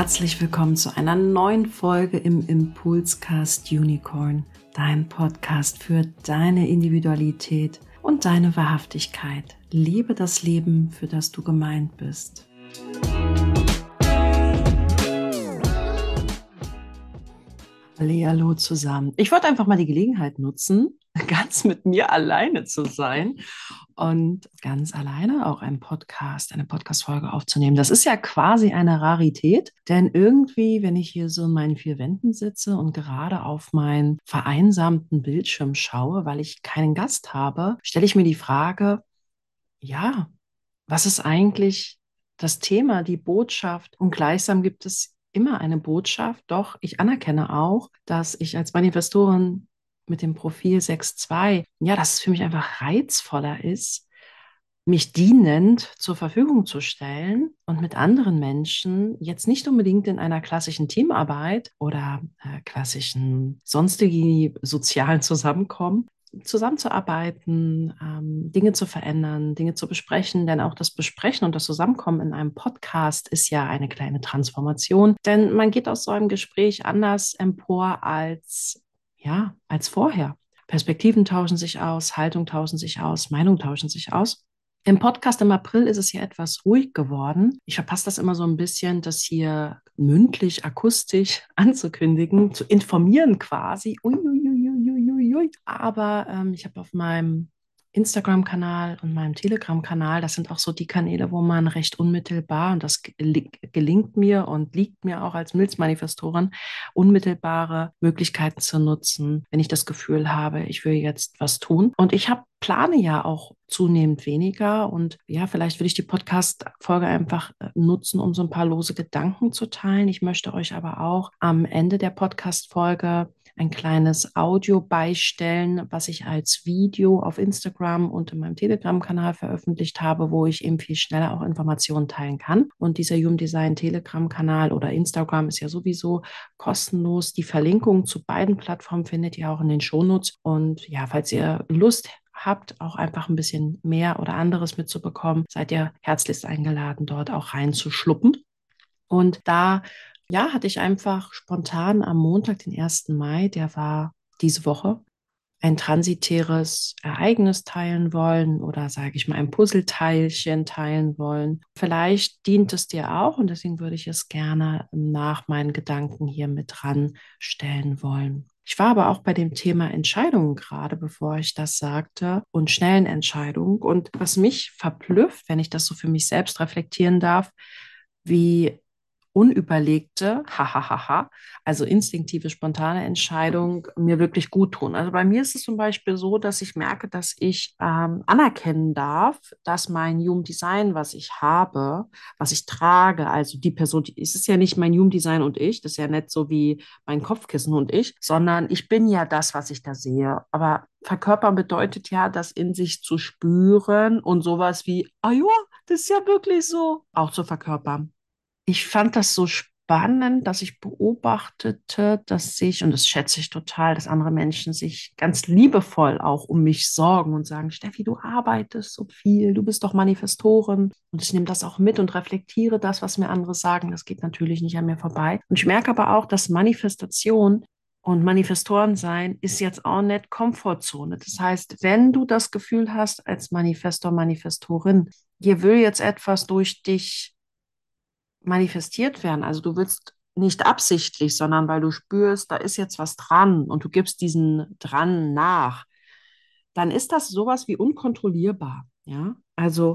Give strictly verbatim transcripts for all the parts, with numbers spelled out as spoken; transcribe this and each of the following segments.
Herzlich willkommen zu einer neuen Folge im Impulscast Unicorn, dein Podcast für deine Individualität und deine Wahrhaftigkeit. Lebe das Leben, für das du gemeint bist. Hallihallo zusammen. Ich wollte einfach mal die Gelegenheit nutzen, ganz mit mir alleine zu sein und ganz alleine auch einen Podcast, eine Podcast-Folge aufzunehmen. Das ist ja quasi eine Rarität, denn irgendwie, wenn ich hier so in meinen vier Wänden sitze und gerade auf meinen vereinsamten Bildschirm schaue, weil ich keinen Gast habe, stelle ich mir die Frage, ja, was ist eigentlich das Thema, die Botschaft? Und gleichsam gibt es immer eine Botschaft. Doch ich anerkenne auch, dass ich als Manifestorin mit dem Profil sechs zwei, ja, dass es für mich einfach reizvoller ist, mich dienend zur Verfügung zu stellen und mit anderen Menschen, jetzt nicht unbedingt in einer klassischen Teamarbeit oder äh, klassischen sonstigen sozialen Zusammenkommen, zusammenzuarbeiten, ähm, Dinge zu verändern, Dinge zu besprechen, denn auch das Besprechen und das Zusammenkommen in einem Podcast ist ja eine kleine Transformation, denn man geht aus so einem Gespräch anders empor als, ja, als vorher. Perspektiven tauschen sich aus, Haltung tauschen sich aus, Meinungen tauschen sich aus. Im Podcast im April ist es ja etwas ruhig geworden. Ich verpasse das immer so ein bisschen, das hier mündlich, akustisch anzukündigen, zu informieren quasi. Ui, ui, ui, ui, ui, ui. Aber ähm, ich habe auf meinem Instagram-Kanal und meinem Telegram-Kanal, das sind auch so die Kanäle, wo man recht unmittelbar, und das gel- gelingt mir und liegt mir auch als Milzmanifestorin, unmittelbare Möglichkeiten zu nutzen, wenn ich das Gefühl habe, ich will jetzt was tun. Und ich habe plane ja auch zunehmend weniger und ja, vielleicht will ich die Podcast-Folge einfach äh, nutzen, um so ein paar lose Gedanken zu teilen. Ich möchte euch aber auch am Ende der Podcast-Folge ein kleines Audio beistellen, was ich als Video auf Instagram und in meinem Telegram-Kanal veröffentlicht habe, wo ich eben viel schneller auch Informationen teilen kann. Und dieser Human Design Telegram-Kanal oder Instagram ist ja sowieso kostenlos. Die Verlinkung zu beiden Plattformen findet ihr auch in den Shownotes. Und ja, falls ihr Lust habt, auch einfach ein bisschen mehr oder anderes mitzubekommen, seid ihr herzlichst eingeladen, dort auch reinzuschluppen. Und da, ja, hatte ich einfach spontan am Montag, den ersten Mai, der war diese Woche, ein transitäres Ereignis teilen wollen oder sage ich mal ein Puzzleteilchen teilen wollen. Vielleicht dient es dir auch und deswegen würde ich es gerne nach meinen Gedanken hier mit dran stellen wollen. Ich war aber auch bei dem Thema Entscheidungen gerade, bevor ich das sagte, und schnellen Entscheidungen. Und was mich verblüfft, wenn ich das so für mich selbst reflektieren darf, wie unüberlegte, hahaha, also instinktive, spontane Entscheidungen mir wirklich gut tun. Also bei mir ist es zum Beispiel so, dass ich merke, dass ich ähm, anerkennen darf, dass mein Human Design, was ich habe, was ich trage, also die Person, die, es ist ja nicht mein Human Design und ich, das ist ja nicht so wie mein Kopfkissen und ich, sondern ich bin ja das, was ich da sehe. Aber verkörpern bedeutet ja, das in sich zu spüren und sowas wie, ah ja, das ist ja wirklich so, auch zu verkörpern. Ich fand das so spannend, dass ich beobachtete, dass sich, und das schätze ich total, dass andere Menschen sich ganz liebevoll auch um mich sorgen und sagen, Steffi, du arbeitest so viel, du bist doch Manifestorin. Und ich nehme das auch mit und reflektiere das, was mir andere sagen. Das geht natürlich nicht an mir vorbei. Und ich merke aber auch, dass Manifestation und Manifestoren sein ist jetzt auch nicht Komfortzone. Das heißt, wenn du das Gefühl hast als Manifestor, Manifestorin, hier will jetzt etwas durch dich manifestiert werden. Also du willst nicht absichtlich, sondern weil du spürst, da ist jetzt was dran und du gibst diesen dran nach, dann ist das sowas wie unkontrollierbar. Ja, also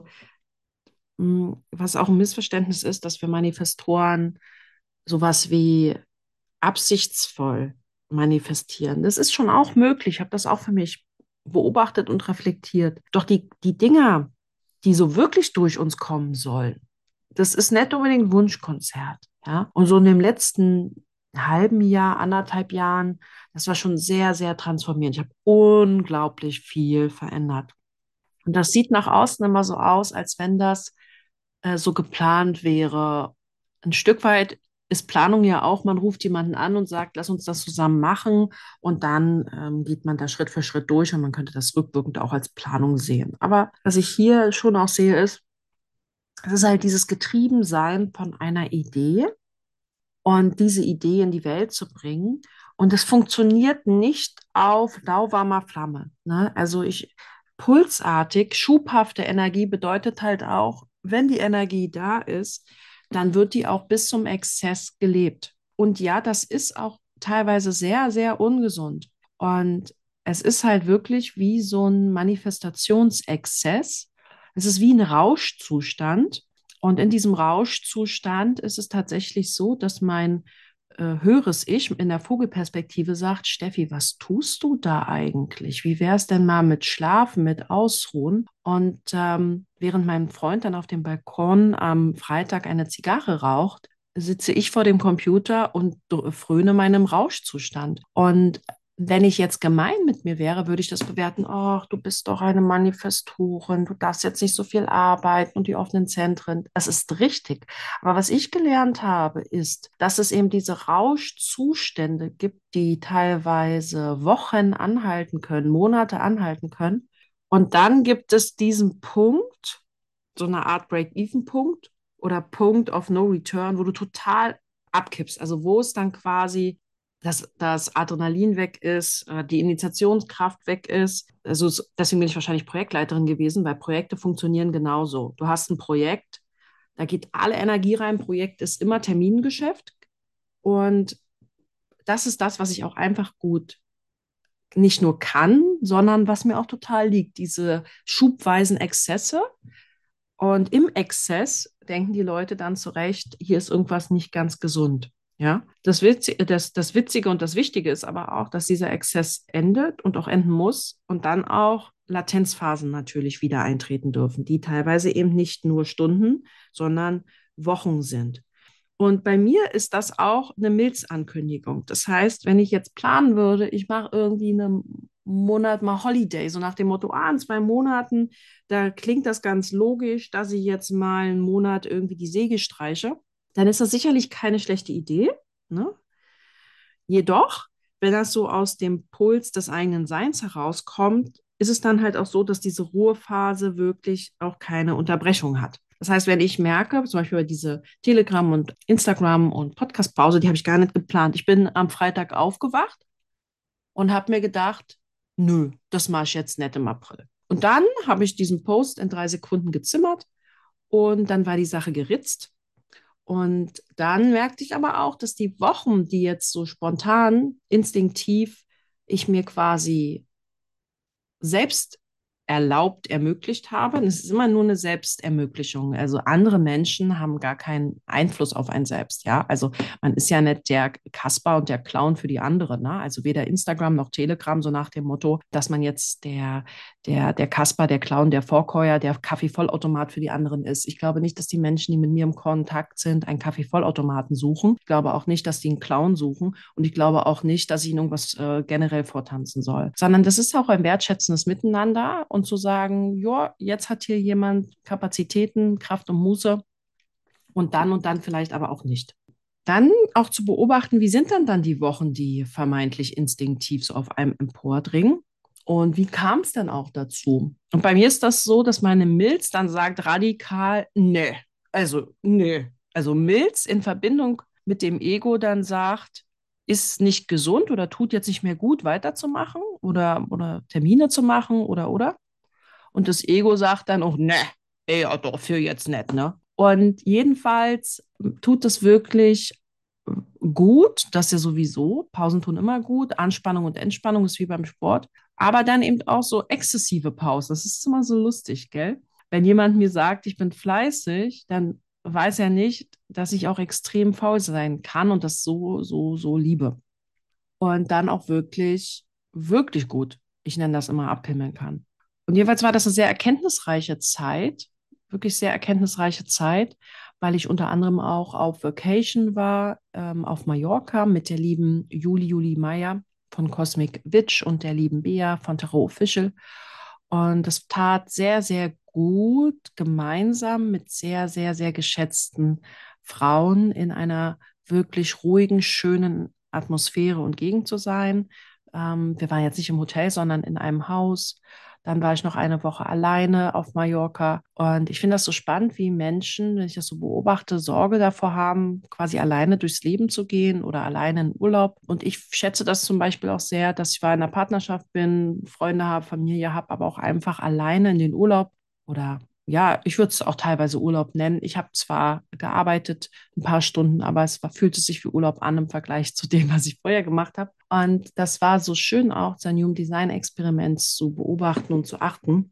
mh, was auch ein Missverständnis ist, dass wir Manifestoren sowas wie absichtsvoll manifestieren. Das ist schon auch möglich. Ich habe das auch für mich beobachtet und reflektiert. Doch die, die Dinger, die so wirklich durch uns kommen sollen, das ist nicht unbedingt ein Wunschkonzert. Ja? Und so in dem letzten halben Jahr, anderthalb Jahren, das war schon sehr, sehr transformierend. Ich habe unglaublich viel verändert. Und das sieht nach außen immer so aus, als wenn das äh, so geplant wäre. Ein Stück weit ist Planung ja auch, man ruft jemanden an und sagt, lass uns das zusammen machen und dann ähm, geht man da Schritt für Schritt durch und man könnte das rückwirkend auch als Planung sehen. Aber was ich hier schon auch sehe, ist, es ist halt dieses Getriebensein von einer Idee und diese Idee in die Welt zu bringen. Und es funktioniert nicht auf lauwarmer Flamme. Ne? Also ich pulsartig, schubhafte Energie bedeutet halt auch, wenn die Energie da ist, dann wird die auch bis zum Exzess gelebt. Und ja, das ist auch teilweise sehr, sehr ungesund. Und es ist halt wirklich wie so ein Manifestationsexzess. Es ist wie ein Rauschzustand. Und in diesem Rauschzustand ist es tatsächlich so, dass mein äh, höheres Ich in der Vogelperspektive sagt, Steffi, was tust du da eigentlich? Wie wäre es denn mal mit Schlafen, mit Ausruhen? Und ähm, während mein Freund dann auf dem Balkon am Freitag eine Zigarre raucht, sitze ich vor dem Computer und fröne meinem Rauschzustand. Und wenn ich jetzt gemein mit mir wäre, würde ich das bewerten, ach, du bist doch eine Manifestorin, du darfst jetzt nicht so viel arbeiten und die offenen Zentren. Das ist richtig. Aber was ich gelernt habe, ist, dass es eben diese Rauschzustände gibt, die teilweise Wochen anhalten können, Monate anhalten können. Und dann gibt es diesen Punkt, so eine Art Break-Even-Punkt oder Punkt of No Return, wo du total abkippst. Also wo es dann quasi dass das Adrenalin weg ist, äh, die Initiationskraft weg ist. Also deswegen bin ich wahrscheinlich Projektleiterin gewesen, weil Projekte funktionieren genauso. Du hast ein Projekt, da geht alle Energie rein. Projekt ist immer Termingeschäft. Und das ist das, was ich auch einfach gut nicht nur kann, sondern was mir auch total liegt. Diese schubweisen Exzesse. Und im Exzess denken die Leute dann zurecht, hier ist irgendwas nicht ganz gesund. Ja, das Witzige, das, das Witzige und das Wichtige ist aber auch, dass dieser Exzess endet und auch enden muss und dann auch Latenzphasen natürlich wieder eintreten dürfen, die teilweise eben nicht nur Stunden, sondern Wochen sind. Und bei mir ist das auch eine Milzankündigung. Das heißt, wenn ich jetzt planen würde, ich mache irgendwie einen Monat mal Holiday, so nach dem Motto, ah, in zwei Monaten, da klingt das ganz logisch, dass ich jetzt mal einen Monat irgendwie die Säge streiche, dann ist das sicherlich keine schlechte Idee. Ne? Jedoch, wenn das so aus dem Puls des eigenen Seins herauskommt, ist es dann halt auch so, dass diese Ruhephase wirklich auch keine Unterbrechung hat. Das heißt, wenn ich merke, zum Beispiel bei diese Telegram und Instagram und Podcast-Pause, die habe ich gar nicht geplant. Ich bin am Freitag aufgewacht und habe mir gedacht, nö, das mache ich jetzt nicht im April. Und dann habe ich diesen Post in drei Sekunden gezimmert und dann war die Sache geritzt. Und dann merkte ich aber auch, dass die Wochen, die jetzt so spontan, instinktiv ich mir quasi selbst erlaubt, ermöglicht habe. Und es ist immer nur eine Selbstermöglichung. Also andere Menschen haben gar keinen Einfluss auf einen selbst, ja. Also man ist ja nicht der Kasper und der Clown für die anderen, ne? Also weder Instagram noch Telegram, so nach dem Motto, dass man jetzt der, der, der Kasper, der Clown, der Vorkäuer, der Kaffeevollautomat für die anderen ist. Ich glaube nicht, dass die Menschen, die mit mir im Kontakt sind, einen Kaffeevollautomaten suchen. Ich glaube auch nicht, dass die einen Clown suchen. Und ich glaube auch nicht, dass ich ihnen irgendwas äh, generell vortanzen soll. Sondern das ist auch ein wertschätzendes Miteinander und zu sagen, ja, jetzt hat hier jemand Kapazitäten, Kraft und Muße und dann und dann vielleicht aber auch nicht. Dann auch zu beobachten, wie sind dann dann die Wochen, die vermeintlich instinktiv so auf einem empordringen und wie kam es dann auch dazu? Und bei mir ist das so, dass meine Milz dann sagt radikal, nee, also nee. Also Milz in Verbindung mit dem Ego dann sagt, ist nicht gesund oder tut jetzt nicht mehr gut, weiterzumachen oder, oder Termine zu machen oder oder. Und das Ego sagt dann auch, ne, ey, ja, doch, für jetzt nicht, ne? Und jedenfalls tut es wirklich gut, das ist ja sowieso, Pausen tun immer gut, Anspannung und Entspannung ist wie beim Sport, aber dann eben auch so exzessive Pausen, das ist immer so lustig, gell? Wenn jemand mir sagt, ich bin fleißig, dann weiß er nicht, dass ich auch extrem faul sein kann und das so, so, so liebe. Und dann auch wirklich, wirklich gut, ich nenne das immer, abhimmeln kann. Und jedenfalls war das eine sehr erkenntnisreiche Zeit, wirklich sehr erkenntnisreiche Zeit, weil ich unter anderem auch auf Vacation war, ähm, auf Mallorca mit der lieben Juli Juli Meier von Cosmic Witch und der lieben Bea von Tarot Official. Und das tat sehr, sehr gut, gemeinsam mit sehr, sehr, sehr geschätzten Frauen in einer wirklich ruhigen, schönen Atmosphäre und Gegend zu sein. Ähm, wir waren jetzt nicht im Hotel, sondern in einem Haus. Dann war ich noch eine Woche alleine auf Mallorca. Und ich finde das so spannend, wie Menschen, wenn ich das so beobachte, Sorge davor haben, quasi alleine durchs Leben zu gehen oder alleine in Urlaub. Und ich schätze das zum Beispiel auch sehr, dass ich zwar in einer Partnerschaft bin, Freunde habe, Familie habe, aber auch einfach alleine in den Urlaub oder ja, ich würde es auch teilweise Urlaub nennen. Ich habe zwar gearbeitet ein paar Stunden, aber es war, fühlte sich wie Urlaub an im Vergleich zu dem, was ich vorher gemacht habe. Und das war so schön auch, sein Human Design Experiment zu beobachten und zu achten,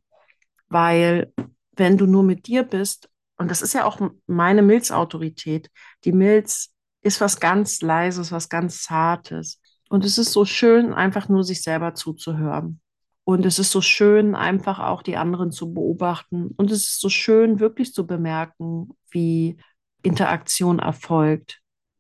weil wenn du nur mit dir bist, und das ist ja auch meine Milzautorität, die Milz ist was ganz Leises, was ganz Zartes. Und es ist so schön, einfach nur sich selber zuzuhören. Und es ist so schön, einfach auch die anderen zu beobachten. Und es ist so schön, wirklich zu bemerken, wie Interaktion erfolgt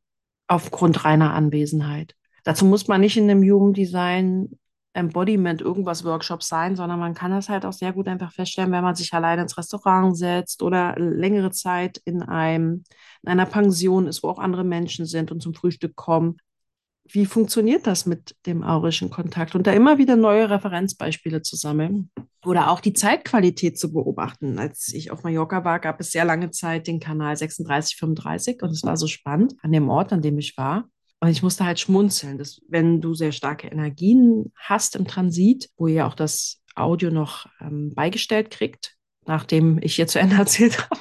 aufgrund reiner Anwesenheit. Dazu muss man nicht in einem Jugenddesign Embodiment irgendwas Workshop sein, sondern man kann das halt auch sehr gut einfach feststellen, wenn man sich alleine ins Restaurant setzt oder längere Zeit in einem, in einer Pension ist, wo auch andere Menschen sind und zum Frühstück kommen. Wie funktioniert das mit dem aurischen Kontakt? Und da immer wieder neue Referenzbeispiele zu sammeln oder auch die Zeitqualität zu beobachten. Als ich auf Mallorca war, gab es sehr lange Zeit den Kanal sechsunddreißig fünfunddreißig und es war so spannend an dem Ort, an dem ich war. Und ich musste halt schmunzeln, dass wenn du sehr starke Energien hast im Transit, wo ihr auch das Audio noch ähm, beigestellt kriegt, nachdem ich hier zu Ende erzählt habe.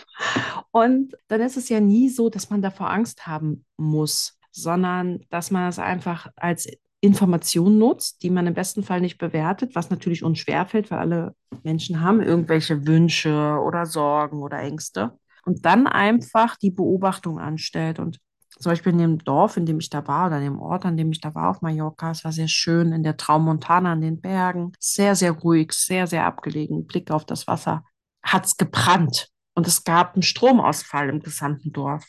Und dann ist es ja nie so, dass man davor Angst haben muss, sondern dass man es einfach als Information nutzt, die man im besten Fall nicht bewertet, was natürlich uns schwerfällt, weil alle Menschen haben irgendwelche Wünsche oder Sorgen oder Ängste. Und dann einfach die Beobachtung anstellt. Und zum Beispiel in dem Dorf, in dem ich da war, oder in dem Ort, an dem ich da war auf Mallorca, es war sehr schön in der Tramontana an den Bergen, sehr, sehr ruhig, sehr, sehr abgelegen, Blick auf das Wasser, hat es gebrannt. Und es gab einen Stromausfall im gesamten Dorf.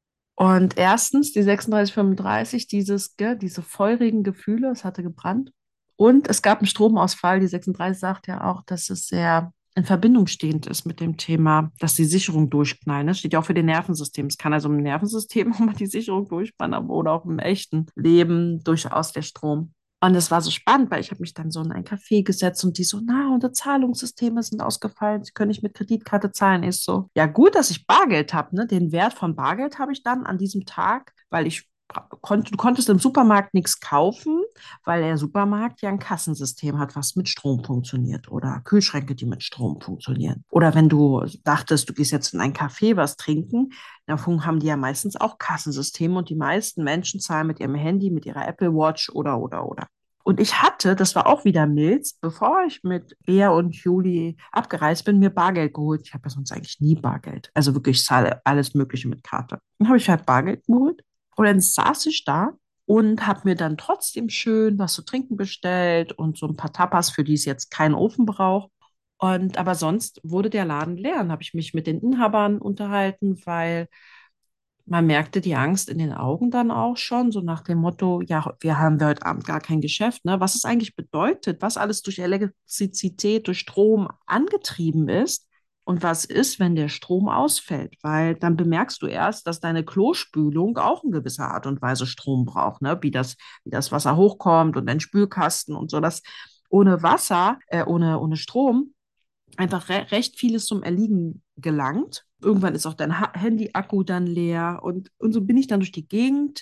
Und erstens die sechsunddreißig fünfunddreißig, dieses, gell, diese feurigen Gefühle, es hatte gebrannt. Und es gab einen Stromausfall. Die sechsunddreißig sagt ja auch, dass es sehr in Verbindung stehend ist mit dem Thema, dass die Sicherung durchknallen. Das steht ja auch für den Nervensystem. Es kann also im Nervensystem auch mal die Sicherung durchspannen, aber oder auch im echten Leben durchaus der Strom. Und es war so spannend, weil ich habe mich dann so in ein Café gesetzt und die so, na, unsere Zahlungssysteme sind ausgefallen, Sie können nicht mit Kreditkarte zahlen. Ich so, ja gut, dass ich Bargeld habe, ne? Den Wert von Bargeld habe ich dann an diesem Tag, weil ich konnte, du konntest im Supermarkt nichts kaufen, weil der Supermarkt ja ein Kassensystem hat, was mit Strom funktioniert oder Kühlschränke, die mit Strom funktionieren. Oder wenn du dachtest, du gehst jetzt in ein Café was trinken, dann haben die ja meistens auch Kassensysteme und die meisten Menschen zahlen mit ihrem Handy, mit ihrer Apple Watch oder, oder, oder. Und ich hatte, das war auch wieder Milz, bevor ich mit Bea und Juli abgereist bin, mir Bargeld geholt. Ich habe ja sonst eigentlich nie Bargeld. Also wirklich, ich zahle alles Mögliche mit Karte. Dann habe ich halt Bargeld geholt und dann saß ich da und habe mir dann trotzdem schön was zu trinken bestellt und so ein paar Tapas, für die es jetzt keinen Ofen braucht. Und aber sonst wurde der Laden leer. Dann habe ich mich mit den Inhabern unterhalten, weil man merkte die Angst in den Augen dann auch schon, so nach dem Motto, ja, wir haben wir heute Abend gar kein Geschäft, ne? Was es eigentlich bedeutet, was alles durch Elektrizität, durch Strom angetrieben ist und was ist, wenn der Strom ausfällt, weil dann bemerkst du erst, dass deine Klospülung auch in gewisser Art und Weise Strom braucht, ne? Wie das, wie das Wasser hochkommt und dein Spülkasten und so, dass ohne Wasser, äh, ohne, ohne Strom einfach re recht vieles zum Erliegen gelangt. Irgendwann ist auch dein ha Handy-Akku dann leer und, und so bin ich dann durch die Gegend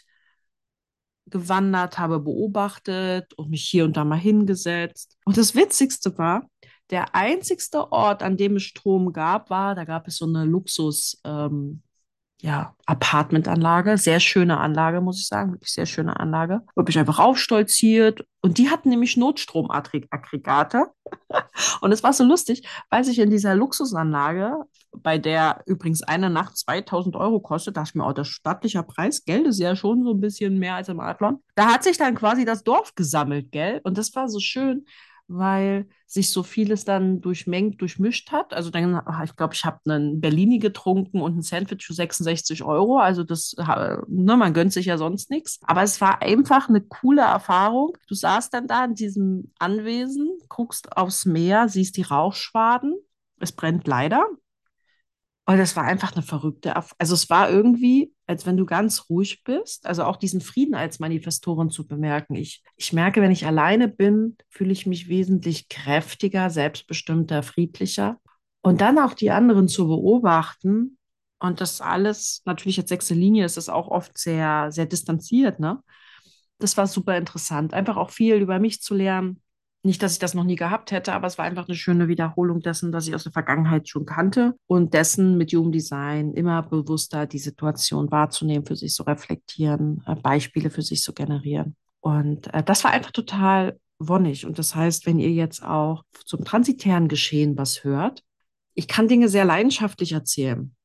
gewandert, habe beobachtet und mich hier und da mal hingesetzt. Und das Witzigste war, der einzigste Ort, an dem es Strom gab, war, da gab es so eine Luxus, ähm, ja, Apartmentanlage, sehr schöne Anlage, muss ich sagen, wirklich sehr schöne Anlage. Habe ich einfach aufstolziert und die hatten nämlich Notstromaggregate. Und es war so lustig, weil sich in dieser Luxusanlage, bei der übrigens eine Nacht zweitausend Euro kostet, dachte ich mir, oh, das stattlicher Preis, Geld ist ja schon so ein bisschen mehr als im Adlon. Da hat sich dann quasi das Dorf gesammelt, gell? Und das war so schön, weil sich so vieles dann durchmengt, durchmischt hat. Also dann, ah, ich glaube, ich habe einen Bellini getrunken und ein Sandwich für sechsundsechzig Euro. Also das, ha- ne, man gönnt sich ja sonst nichts. Aber es war einfach eine coole Erfahrung. Du saßt dann da in diesem Anwesen, guckst aufs Meer, siehst die Rauchschwaden. Es brennt leider. Und es war einfach eine verrückte, Erf- also es war irgendwie, als wenn du ganz ruhig bist, also auch diesen Frieden als Manifestorin zu bemerken. Ich, ich merke, wenn ich alleine bin, fühle ich mich wesentlich kräftiger, selbstbestimmter, friedlicher. Und dann auch die anderen zu beobachten und das alles, natürlich als sechste Linie ist es auch oft sehr, sehr distanziert, ne? Das war super interessant, einfach auch viel über mich zu lernen. Nicht, dass ich das noch nie gehabt hätte, aber es war einfach eine schöne Wiederholung dessen, was ich aus der Vergangenheit schon kannte und dessen mit Human Design immer bewusster die Situation wahrzunehmen, für sich zu reflektieren, äh, Beispiele für sich zu generieren. Und äh, das war einfach total wonnig. Und das heißt, wenn ihr jetzt auch zum transitären Geschehen was hört, ich kann Dinge sehr leidenschaftlich erzählen,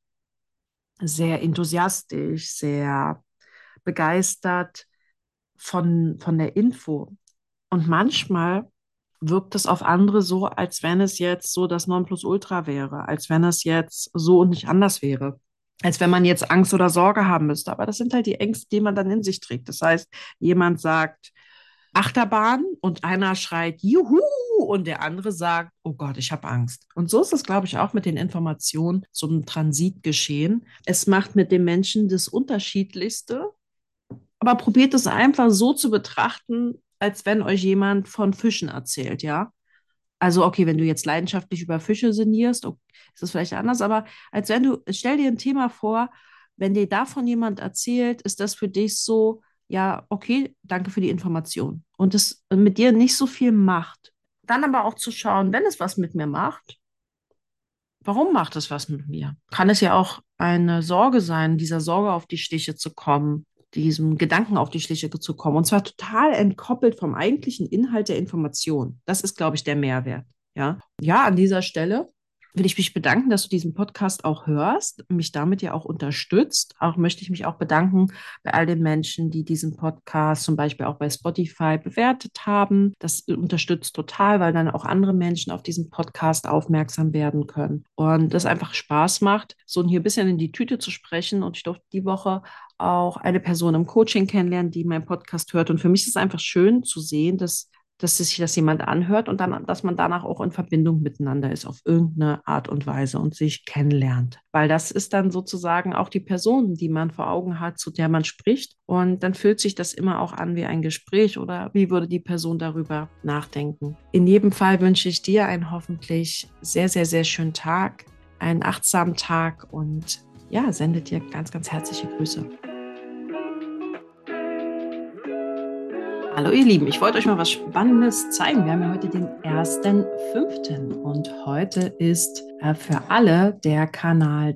sehr enthusiastisch, sehr begeistert von, von der Info. Und manchmal wirkt es auf andere so, als wenn es jetzt so das Nonplusultra wäre, als wenn es jetzt so und nicht anders wäre, als wenn man jetzt Angst oder Sorge haben müsste. Aber das sind halt die Ängste, die man dann in sich trägt. Das heißt, jemand sagt Achterbahn und einer schreit Juhu und der andere sagt, oh Gott, ich habe Angst. Und so ist es, glaube ich, auch mit den Informationen zum Transitgeschehen. Es macht mit dem Menschen das Unterschiedlichste, aber probiert es einfach so zu betrachten, als wenn euch jemand von Fischen erzählt, ja? Also, okay, wenn du jetzt leidenschaftlich über Fische sinnierst, okay, ist das vielleicht anders, aber als wenn du, stell dir ein Thema vor, wenn dir davon jemand erzählt, ist das für dich so, ja, okay, danke für die Information. Und es mit dir nicht so viel macht. Dann aber auch zu schauen, wenn es was mit mir macht, warum macht es was mit mir? Kann es ja auch eine Sorge sein, dieser Sorge auf die Stiche zu kommen, diesem Gedanken auf die Schliche zu kommen. Und zwar total entkoppelt vom eigentlichen Inhalt der Information. Das ist, glaube ich, der Mehrwert. Ja, ja, an dieser Stelle will ich mich bedanken, dass du diesen Podcast auch hörst, mich damit ja auch unterstützt. Auch möchte ich mich auch bedanken bei all den Menschen, die diesen Podcast zum Beispiel auch bei Spotify bewertet haben. Das unterstützt total, weil dann auch andere Menschen auf diesen Podcast aufmerksam werden können. Und das einfach Spaß macht, so hier ein bisschen in die Tüte zu sprechen. Und ich durfte die Woche auch eine Person im Coaching kennenlernen, die meinen Podcast hört. Und für mich ist es einfach schön zu sehen, dass dass sich das jemand anhört und dann, dass man danach auch in Verbindung miteinander ist auf irgendeine Art und Weise und sich kennenlernt. Weil das ist dann sozusagen auch die Person, die man vor Augen hat, zu der man spricht. Und dann fühlt sich das immer auch an wie ein Gespräch oder wie würde die Person darüber nachdenken. In jedem Fall wünsche ich dir einen hoffentlich sehr, sehr, sehr schönen Tag, einen achtsamen Tag und ja, sende dir ganz, ganz herzliche Grüße. Hallo ihr Lieben, ich wollte euch mal was Spannendes zeigen. Wir haben ja heute den ersten fünften und heute ist äh, für alle der Kanal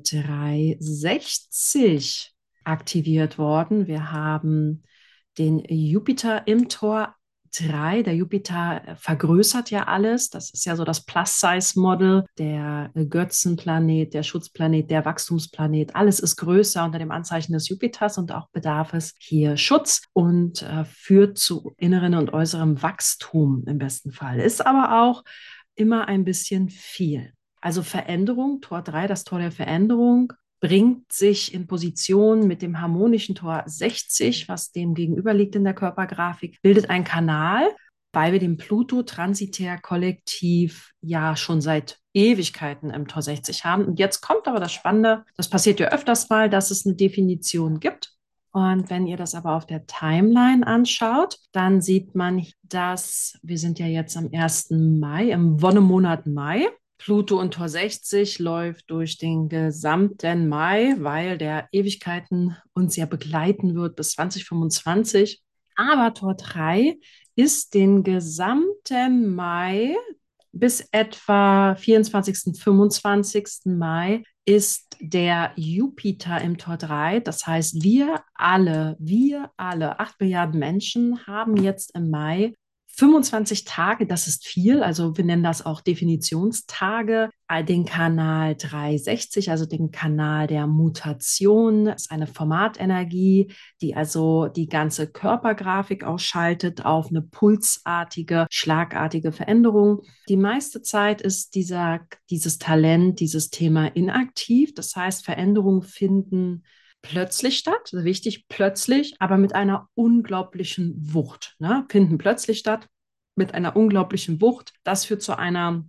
dreihundertsechzig aktiviert worden. Wir haben den Jupiter im Tor drei. Der Jupiter vergrößert ja alles. Das ist ja so das Plus-Size-Model, der Götzenplanet, der Schutzplanet, der Wachstumsplanet. Alles ist größer unter dem Anzeichen des Jupiters und auch bedarf es hier Schutz und äh, führt zu inneren und äußerem Wachstum im besten Fall. Ist aber auch immer ein bisschen viel. Also Veränderung, Tor drei, das Tor der Veränderung, bringt sich in Position mit dem harmonischen Tor sechzig, was dem gegenüber liegt in der Körpergrafik, bildet ein Kanal, weil wir den Pluto transitär kollektiv ja schon seit Ewigkeiten im Tor sechzig haben. Und jetzt kommt aber das Spannende, das passiert ja öfters mal, dass es eine Definition gibt. Und wenn ihr das aber auf der Timeline anschaut, dann sieht man, dass wir sind ja jetzt am ersten Mai, im Wonnemonat Mai. Pluto und Tor sechzig läuft durch den gesamten Mai, weil der Ewigkeiten uns ja begleiten wird bis zwanzig fünfundzwanzig. Aber Tor drei ist den gesamten Mai bis etwa vierundzwanzigsten, fünfundzwanzigsten Mai ist der Jupiter im Tor drei. Das heißt, wir alle, wir alle, acht Milliarden Menschen haben jetzt im Mai fünfundzwanzig Tage, das ist viel, also wir nennen das auch Definitionstage, den Kanal dreihundertsechzig, also den Kanal der Mutation, das ist eine Formatenergie, die also die ganze Körpergrafik ausschaltet auf eine pulsartige, schlagartige Veränderung. Die meiste Zeit ist dieser, dieses Talent, dieses Thema inaktiv, das heißt Veränderungen finden plötzlich statt, also wichtig, plötzlich, aber mit einer unglaublichen Wucht. Ne? Finden plötzlich statt, mit einer unglaublichen Wucht. Das führt zu einer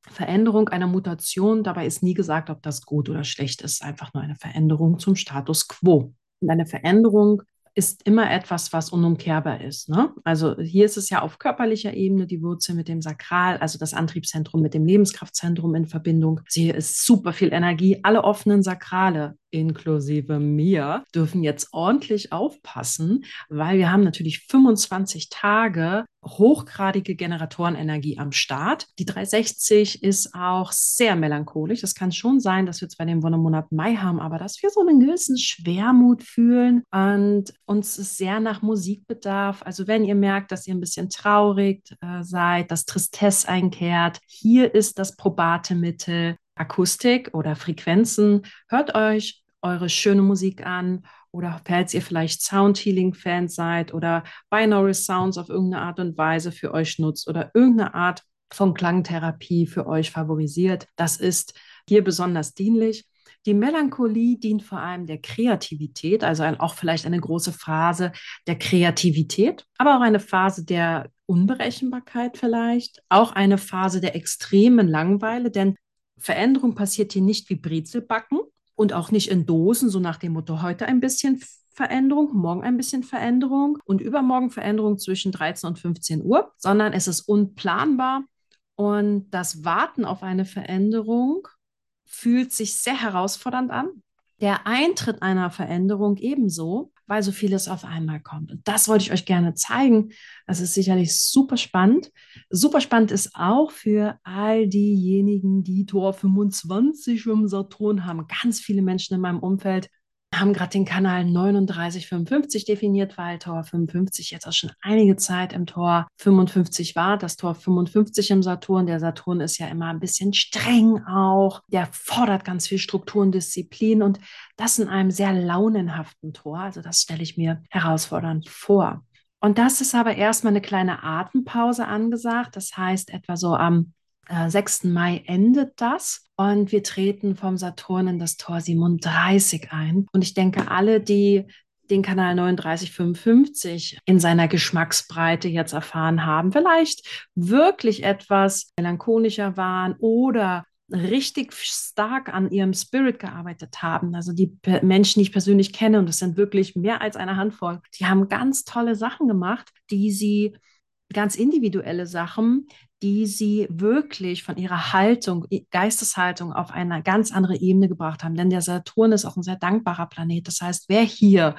Veränderung, einer Mutation. Dabei ist nie gesagt, ob das gut oder schlecht ist. Einfach nur eine Veränderung zum Status quo. Und eine Veränderung ist immer etwas, was unumkehrbar ist. Ne? Also hier ist es ja auf körperlicher Ebene die Wurzel mit dem Sakral, also das Antriebszentrum mit dem Lebenskraftzentrum in Verbindung. Also hier ist super viel Energie. Alle offenen Sakrale, inklusive mir, dürfen jetzt ordentlich aufpassen, weil wir haben natürlich fünfundzwanzig Tage hochgradige Generatorenenergie am Start. Die dreihundertsechzig ist auch sehr melancholisch. Es kann schon sein, dass wir zwar den Wonnemonat Mai haben, aber dass wir so einen gewissen Schwermut fühlen und uns ist sehr nach Musik bedarf. Also wenn ihr merkt, dass ihr ein bisschen traurig äh, seid, dass Tristesse einkehrt, hier ist das probate Mittel Akustik oder Frequenzen. Hört euch eure schöne Musik an oder falls ihr vielleicht Sound-Healing-Fans seid oder Binaural Sounds auf irgendeine Art und Weise für euch nutzt oder irgendeine Art von Klangtherapie für euch favorisiert. Das ist hier besonders dienlich. Die Melancholie dient vor allem der Kreativität, also ein, auch vielleicht eine große Phase der Kreativität, aber auch eine Phase der Unberechenbarkeit vielleicht, auch eine Phase der extremen Langeweile, denn Veränderung passiert hier nicht wie Brezelbacken und auch nicht in Dosen, so nach dem Motto, heute ein bisschen Veränderung, morgen ein bisschen Veränderung und übermorgen Veränderung zwischen dreizehn und fünfzehn Uhr, sondern es ist unplanbar und das Warten auf eine Veränderung fühlt sich sehr herausfordernd an. Der Eintritt einer Veränderung ebenso, weil so vieles auf einmal kommt. Und das wollte ich euch gerne zeigen. Das ist sicherlich super spannend. Super spannend ist auch für all diejenigen, die Tor fünfundzwanzig im Saturn haben. Ganz viele Menschen in meinem Umfeld haben gerade den Kanal neununddreißig fünfundfünfzig definiert, weil Tor fünfundfünfzig jetzt auch schon einige Zeit im Tor fünfundfünfzig war. Das Tor fünfundfünfzig im Saturn, der Saturn ist ja immer ein bisschen streng auch. Der fordert ganz viel Struktur und Disziplin und das in einem sehr launenhaften Tor. Also das stelle ich mir herausfordernd vor. Und das ist aber erstmal eine kleine Atempause angesagt. Das heißt, etwa so am äh, sechsten Mai endet das und wir treten vom Saturn in das Tor siebenunddreißig ein. Und ich denke, alle, die den Kanal neununddreißig fünfundfünfzig in seiner Geschmacksbreite jetzt erfahren haben, vielleicht wirklich etwas melancholischer waren oder richtig stark an ihrem Spirit gearbeitet haben. Also die Menschen, die ich persönlich kenne, und das sind wirklich mehr als eine Handvoll, die haben ganz tolle Sachen gemacht, die sie, ganz individuelle Sachen, die sie wirklich von ihrer Haltung, Geisteshaltung auf eine ganz andere Ebene gebracht haben. Denn der Saturn ist auch ein sehr dankbarer Planet. Das heißt, wer hier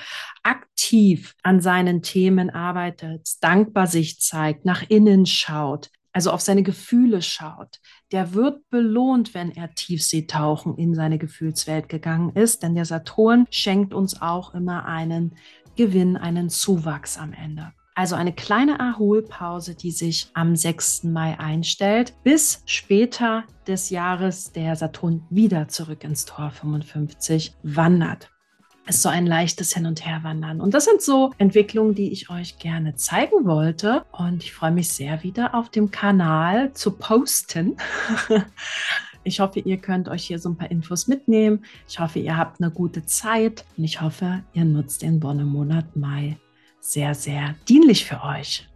aktiv an seinen Themen arbeitet, dankbar sich zeigt, nach innen schaut, also auf seine Gefühle schaut, der wird belohnt, wenn er Tiefseetauchen in seine Gefühlswelt gegangen ist. Denn der Saturn schenkt uns auch immer einen Gewinn, einen Zuwachs am Ende. Also eine kleine Erholpause, die sich am sechsten Mai einstellt, bis später des Jahres der Saturn wieder zurück ins Tor fünfundfünfzig wandert. Es ist so ein leichtes Hin- und Herwandern. Und das sind so Entwicklungen, die ich euch gerne zeigen wollte. Und ich freue mich sehr, wieder auf dem Kanal zu posten. Ich hoffe, ihr könnt euch hier so ein paar Infos mitnehmen. Ich hoffe, ihr habt eine gute Zeit. Und ich hoffe, ihr nutzt den Wonnemonat Mai sehr, sehr dienlich für euch.